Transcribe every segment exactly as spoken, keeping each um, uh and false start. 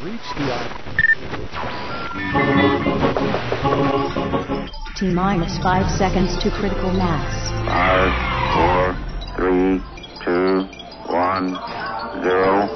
reached the T minus five seconds to critical mass. Five, four, three, two, one, zero.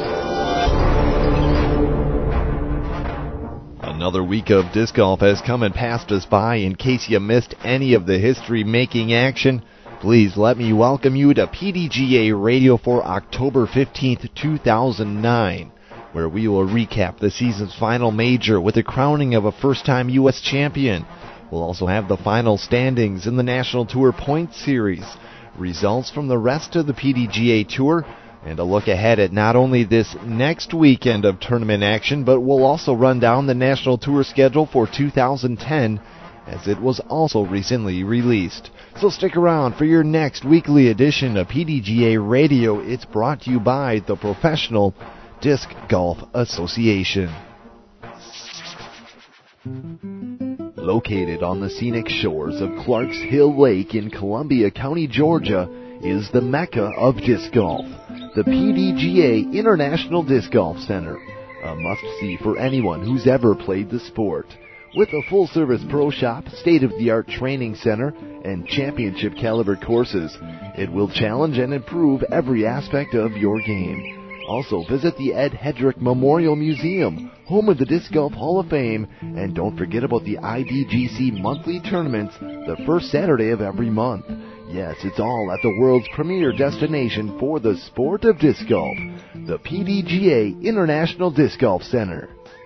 Another week of disc golf has come and passed us by. In case you missed any of the history-making action, please let me welcome you to P D G A Radio for October fifteenth, two thousand nine, where we will recap the season's final major with the crowning of a first-time U S champion. We'll also have the final standings in the National Tour Points Series, results from the rest of the P D G A Tour, and a look ahead at not only this next weekend of tournament action, but we'll also run down the National Tour schedule for two thousand ten, as it was also recently released. So stick around for your next weekly edition of P D G A Radio. It's brought to you by the Professional Disc Golf Association. Located on the scenic shores of Clarks Hill Lake in Columbia County, Georgia, is the Mecca of disc golf, the P D G A International Disc Golf Center, a must-see for anyone who's ever played the sport. With a full-service pro shop, state-of-the-art training center, and championship-caliber courses, it will challenge and improve every aspect of your game. Also, visit the Ed Hedrick Memorial Museum, home of the Disc Golf Hall of Fame, and don't forget about the I D G C monthly tournaments the first Saturday of every month. Yes, it's all at the world's premier destination for the sport of disc golf, the P D G A International Disc Golf Center.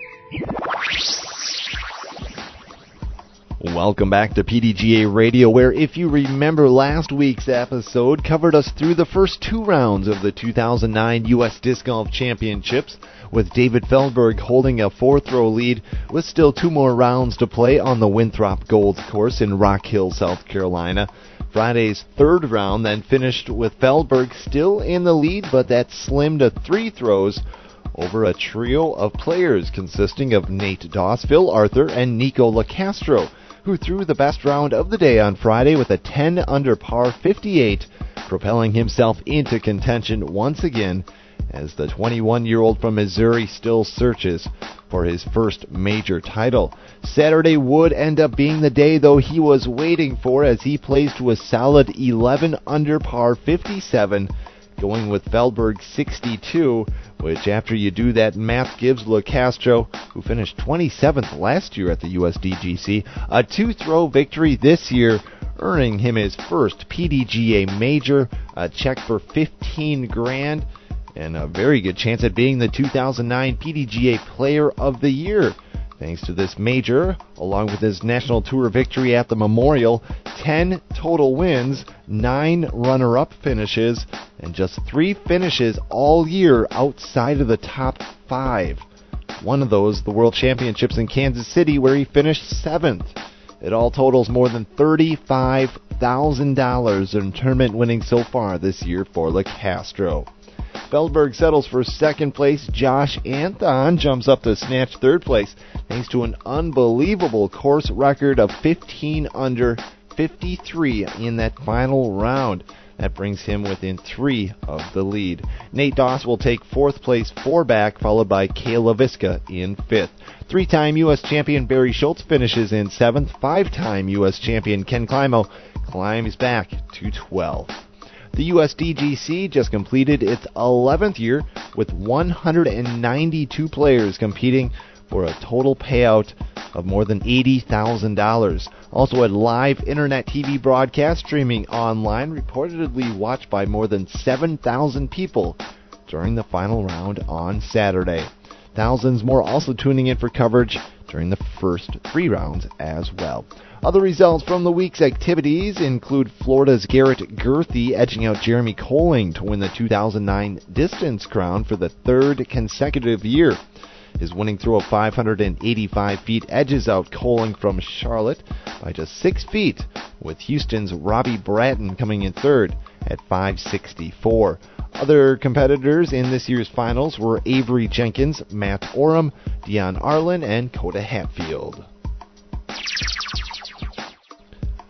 Welcome back to P D G A Radio, where, if you remember, last week's episode covered us through the first two rounds of the two thousand nine U S Disc Golf Championships, with David Feldberg holding a fourth-row lead with still two more rounds to play on the Winthrop Gold Course in Rock Hill, South Carolina. Friday's third round then finished with Feldberg still in the lead, but that slimmed to three throws over a trio of players consisting of Nate Doss, Phil Arthur, and Nico Locastro, who threw the best round of the day on Friday with a ten under par fifty-eight, propelling himself into contention once again as the twenty-one-year-old from Missouri still searches for his first major title. Saturday would end up being the day, though, he was waiting for, as he plays to a solid eleven under par fifty-seven, going with Feldberg sixty-two, which, after you do that math, gives Locastro, who finished twenty-seventh last year at the U S D G C, a two-throw victory this year, earning him his first P D G A major, a check for fifteen grand, and a very good chance at being the two thousand nine P D G A Player of the Year. Thanks to this major, along with his National Tour victory at the Memorial, ten total wins, nine runner-up finishes, and just three finishes all year outside of the top five. One of those, the World Championships in Kansas City, where he finished seventh. It all totals more than thirty-five thousand dollars in tournament winnings so far this year for Locastro. Feldberg settles for second place. Josh Anthon jumps up to snatch third place thanks to an unbelievable course record of fifteen under fifty-three in that final round. That brings him within three of the lead. Nate Doss will take fourth place, four back, followed by Kale LaVisca in fifth. Three-time U S champion Barry Schultz finishes in seventh. Five-time U S champion Ken Climo climbs back to twelfth. The U S D G C just completed its eleventh year with one hundred ninety-two players competing for a total payout of more than eighty thousand dollars. Also had live internet T V broadcast streaming online, reportedly watched by more than seven thousand people during the final round on Saturday. Thousands more also tuning in for coverage during the first three rounds as well. Other results from the week's activities include Florida's Garrett Gurthey edging out Jeremy Colling to win the two thousand nine Distance Crown for the third consecutive year. His winning throw of five hundred eighty-five feet edges out Colling from Charlotte by just six feet, with Houston's Robbie Bratton coming in third at five sixty-four. Other competitors in this year's finals were Avery Jenkins, Matt Oram, Dion Arlen, and Coda Hatfield.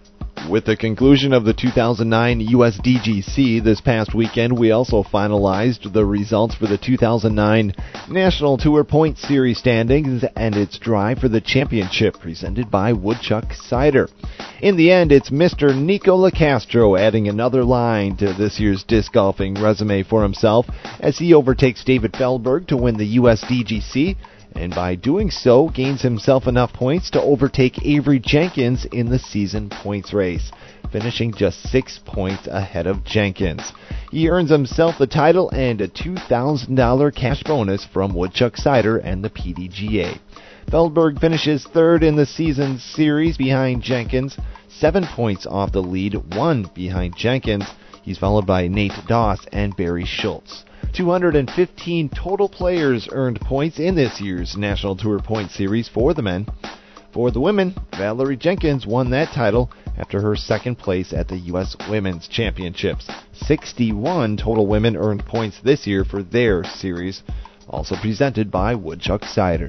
With the conclusion of the two thousand nine U S D G C this past weekend, we also finalized the results for the two thousand nine National Tour Point Series standings and its drive for the championship presented by Woodchuck Cider. In the end, it's Mister Nico Lacastro adding another line to this year's disc golfing resume for himself as he overtakes David Feldberg to win the U S D G C, and by doing so gains himself enough points to overtake Avery Jenkins in the season points race, finishing just six points ahead of Jenkins. He earns himself the title and a two thousand dollars cash bonus from Woodchuck Cider and the P D G A. Feldberg finishes third in the season series behind Jenkins, seven points off the lead, one behind Jenkins. He's followed by Nate Doss and Barry Schultz. two hundred fifteen total players earned points in this year's National Tour Point Series for the men. For the women, Valerie Jenkins won that title after her second place at the U S Women's Championships. sixty-one total women earned points this year for their series, also presented by Woodchuck Cider.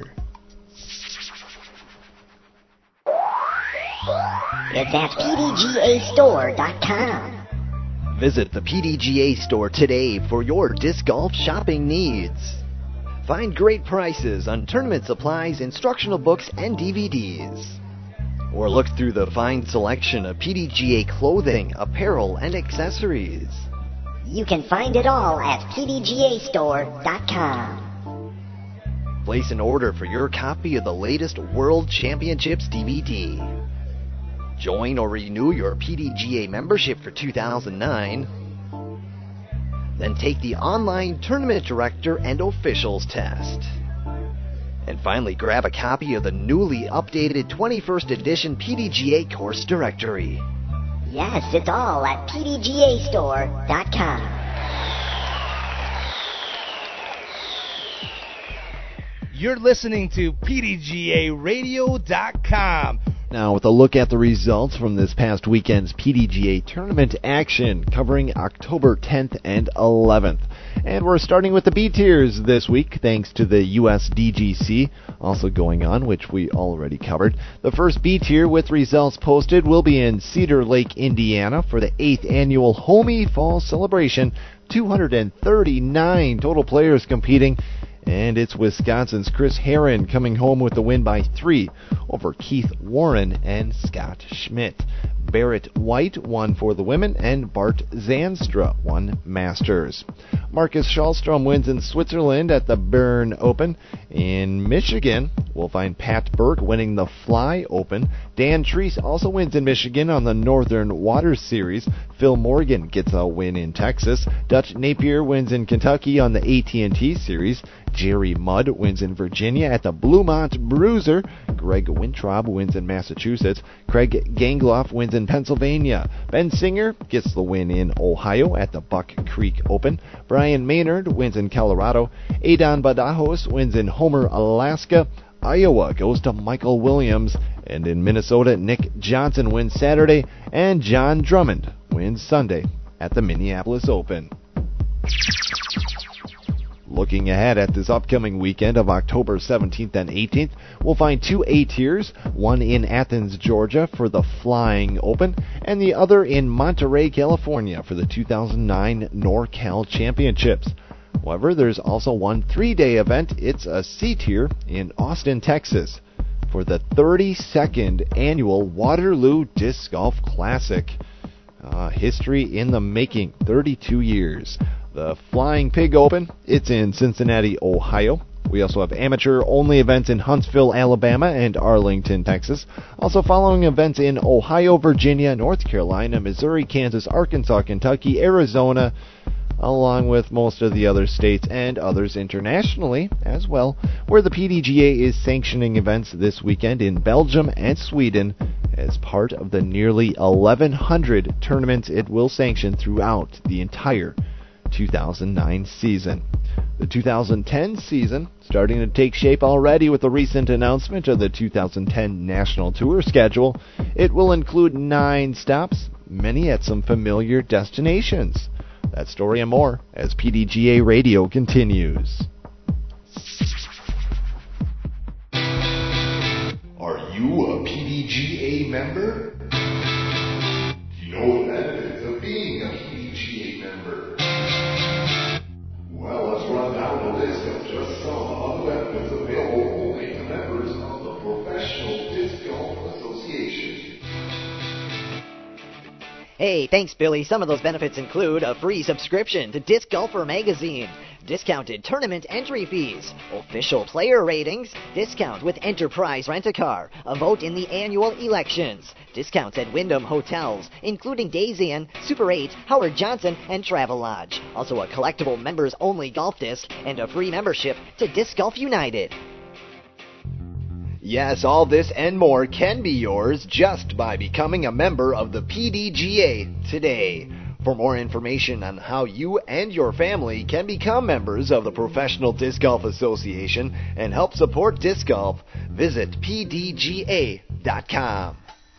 It's at P D G A store dot com. Visit the P D G A store today for your disc golf shopping needs. Find great prices on tournament supplies, instructional books, and D V Ds. Or look through the fine selection of P D G A clothing, apparel, and accessories. You can find it all at P D G A store dot com. Place an order for your copy of the latest World Championships D V D. Join or renew your P D G A membership for two thousand nine. Then take the online Tournament Director and Officials test. And finally, grab a copy of the newly updated twenty-first edition P D G A Course Directory. Yes, it's all at P D G A store dot com. You're listening to P D G A radio dot com. Now, with a look at the results from this past weekend's P D G A tournament action, covering October tenth and eleventh. And we're starting with the B tiers this week, thanks to the U S D G C also going on, which we already covered. The first B tier with results posted will be in Cedar Lake, Indiana, for the eighth annual Homey Fall Celebration. two hundred thirty-nine total players competing. And it's Wisconsin's Chris Herron coming home with the win by three over Keith Warren and Scott Schmidt. Barrett White won for the women, and Bart Zanstra won Masters. Marcus Schallstrom wins in Switzerland at the Bern Open. In Michigan, we'll find Pat Burke winning the Fly Open. Dan Treese also wins in Michigan on the Northern Water Series. Phil Morgan gets a win in Texas. Dutch Napier wins in Kentucky on the A T and T Series. Jerry Mudd wins in Virginia at the Bluemont Bruiser. Greg Wintrob wins in Massachusetts. Craig Gangloff wins in Pennsylvania. Ben Singer gets the win in Ohio at the Buck Creek Open. Brian Maynard wins in Colorado. Adon Badajos wins in Homer, Alaska. Iowa goes to Michael Williams. And in Minnesota, Nick Johnson wins Saturday. And John Drummond wins Sunday at the Minneapolis Open. Looking ahead at this upcoming weekend of October seventeenth and eighteenth, we'll find two A tiers, one in Athens, Georgia for the Flying Open, and the other in Monterey, California for the two thousand nine NorCal Championships. However, there's also one three-day event. It's a C tier in Austin, Texas for the thirty-second annual Waterloo Disc Golf Classic. Uh, history in the making, thirty-two years. The Flying Pig Open, it's in Cincinnati, Ohio. We also have amateur-only events in Huntsville, Alabama, and Arlington, Texas. Also following events in Ohio, Virginia, North Carolina, Missouri, Kansas, Arkansas, Kentucky, Arizona, along with most of the other states and others internationally as well, where the P D G A is sanctioning events this weekend in Belgium and Sweden as part of the nearly eleven hundred tournaments it will sanction throughout the entire two thousand nine season. The two thousand ten season starting to take shape already with the recent announcement of the two thousand ten National Tour schedule. It will include nine stops, many at some familiar destinations. That story and more as P D G A Radio continues. Are you a P D G A member? Hey, thanks, Billy. Some of those benefits include a free subscription to Disc Golfer magazine, discounted tournament entry fees, official player ratings, discount with Enterprise Rent-A-Car, a vote in the annual elections, discounts at Wyndham Hotels, including Days Inn, Super eight, Howard Johnson, and Travelodge. Also a collectible members-only golf disc and a free membership to Disc Golf United. Yes, all this and more can be yours just by becoming a member of the P D G A today. For more information on how you and your family can become members of the Professional Disc Golf Association and help support disc golf, visit P D G A dot com.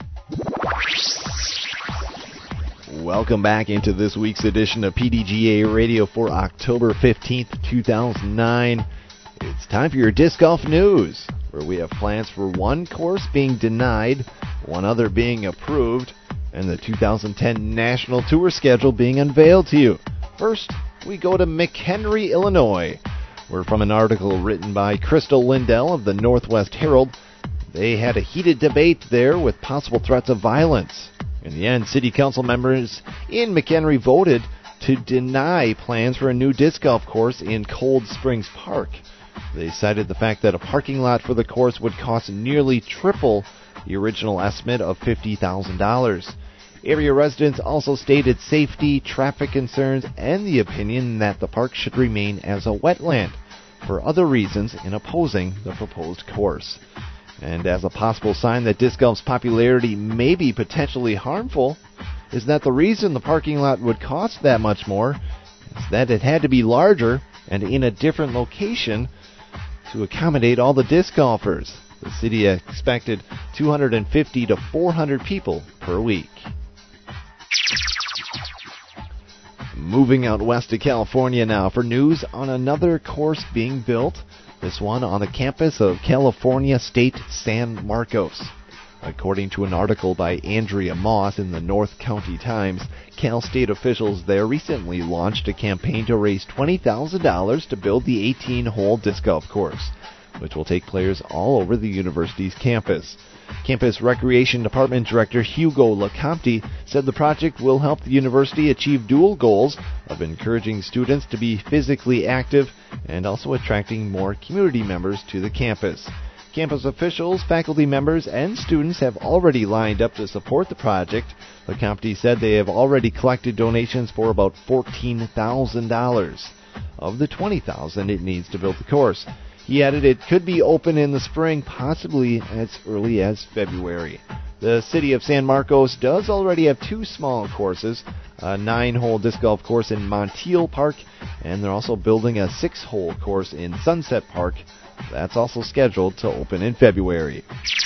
Welcome back into this week's edition of P D G A Radio for October fifteenth, two thousand nine. It's time for your disc golf news, where we have plans for one course being denied, one other being approved, and the two thousand ten National Tour schedule being unveiled to you. First, we go to McHenry, Illinois, where from an article written by Crystal Lindell of the Northwest Herald, they had a heated debate there with possible threats of violence. In the end, city council members in McHenry voted to deny plans for a new disc golf course in Cold Springs Park. They cited the fact that a parking lot for the course would cost nearly triple the original estimate of fifty thousand dollars. Area residents also stated safety, traffic concerns, and the opinion that the park should remain as a wetland for other reasons in opposing the proposed course. And as a possible sign that disc golf's popularity may be potentially harmful, is that the reason the parking lot would cost that much more is that it had to be larger and in a different location to accommodate all the disc golfers. The city expected two hundred fifty to four hundred people per week. Moving out west to California now for news on another course being built, this one on the campus of California State San Marcos. According to an article by Andrea Moss in the North County Times, Cal State officials there recently launched a campaign to raise twenty thousand dollars to build the eighteen-hole disc golf course, which will take players all over the university's campus. Campus Recreation Department Director Hugo LeCompte said the project will help the university achieve dual goals of encouraging students to be physically active and also attracting more community members to the campus. Campus officials, faculty members, and students have already lined up to support the project. LeCompte said they have already collected donations for about fourteen thousand dollars of the twenty thousand dollars it needs to build the course. He added it could be open in the spring, possibly as early as February. The city of San Marcos does already have two small courses, a nine-hole disc golf course in Montiel Park, and they're also building a six-hole course in Sunset Park. That's also scheduled to open in February.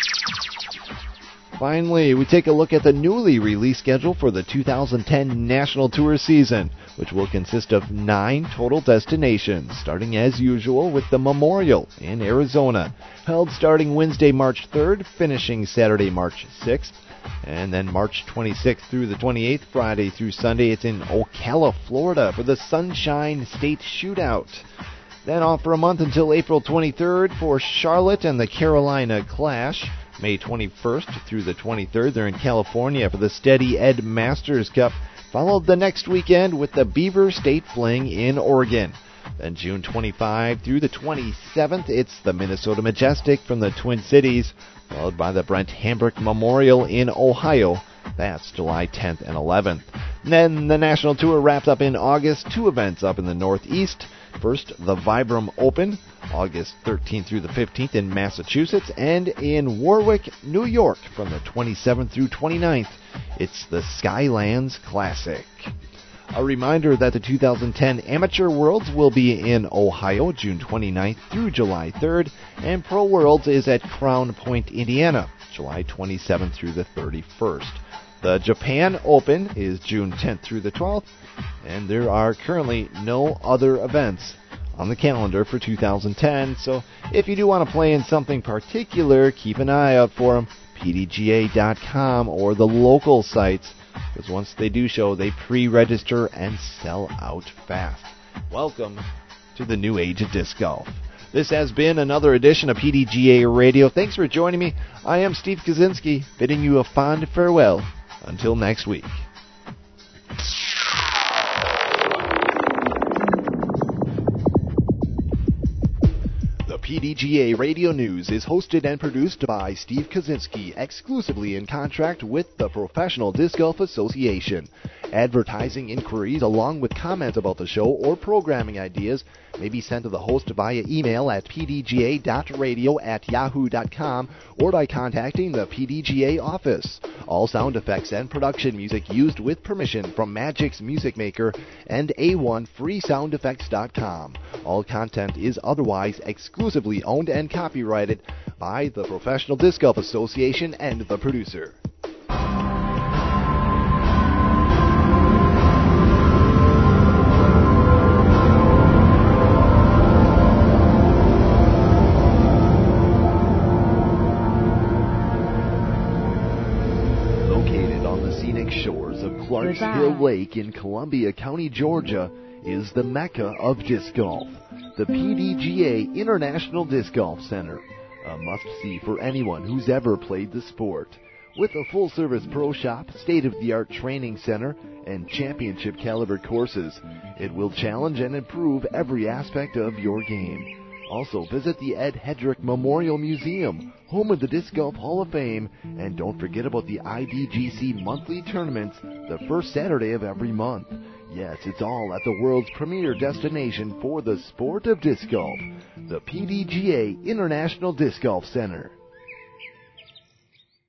Finally, we take a look at the newly released schedule for the two thousand ten National Tour season, which will consist of nine total destinations, starting as usual with the Memorial in Arizona, held starting Wednesday, March third, finishing Saturday, March sixth, and then March twenty-sixth through the twenty-eighth, Friday through Sunday, it's in Ocala, Florida for the Sunshine State Shootout. Then off for a month until April twenty-third for Charlotte and the Carolina Clash. May twenty-first through the twenty-third, they're in California for the Steady Ed Masters Cup, followed the next weekend with the Beaver State Fling in Oregon. Then June twenty-fifth through the twenty-seventh, it's the Minnesota Majestic from the Twin Cities, followed by the Brent Hambrick Memorial in Ohio. That's July tenth and eleventh. And then the National Tour wraps up in August, two events up in the Northeast. First, the Vibram Open, August thirteenth through the fifteenth in Massachusetts, and in Warwick, New York, from the twenty-seventh through twenty-ninth, it's the Skylands Classic. A reminder that the two thousand ten Amateur Worlds will be in Ohio, June twenty-ninth through July third, and Pro Worlds is at Crown Point, Indiana, July twenty-seventh through the thirty-first. The Japan Open is June tenth through the twelfth, and there are currently no other events on the calendar for two thousand ten, so if you do want to play in something particular, keep an eye out for them, P D G A dot com or the local sites, because once they do show, they pre-register and sell out fast. Welcome to the new age of disc golf. This has been another edition of P D G A Radio. Thanks for joining me. I am Steve Kaczynski, bidding you a fond farewell. Until next week. P D G A Radio News is hosted and produced by Steve Kaczynski, exclusively in contract with the Professional Disc Golf Association. Advertising inquiries along with comments about the show or programming ideas may be sent to the host via email at p d g a dot radio at yahoo dot com or by contacting the P D G A office. All sound effects and production music used with permission from Magix Music Maker and A one free sound effects dot com. All content is otherwise exclusively owned and copyrighted by the Professional Disc Golf Association and the producer. Located on the scenic shores of Clarks Goodbye. Hill Lake in Columbia County, Georgia, is the Mecca of disc golf, the P D G A International Disc Golf Center, a must-see for anyone who's ever played the sport. With a full-service pro shop, state-of-the-art training center, and championship-caliber courses, it will challenge and improve every aspect of your game. Also, visit the Ed Hedrick Memorial Museum, home of the Disc Golf Hall of Fame, and don't forget about the I D G C monthly tournaments the first Saturday of every month. Yes, it's all at the world's premier destination for the sport of disc golf, the P D G A International Disc Golf Center.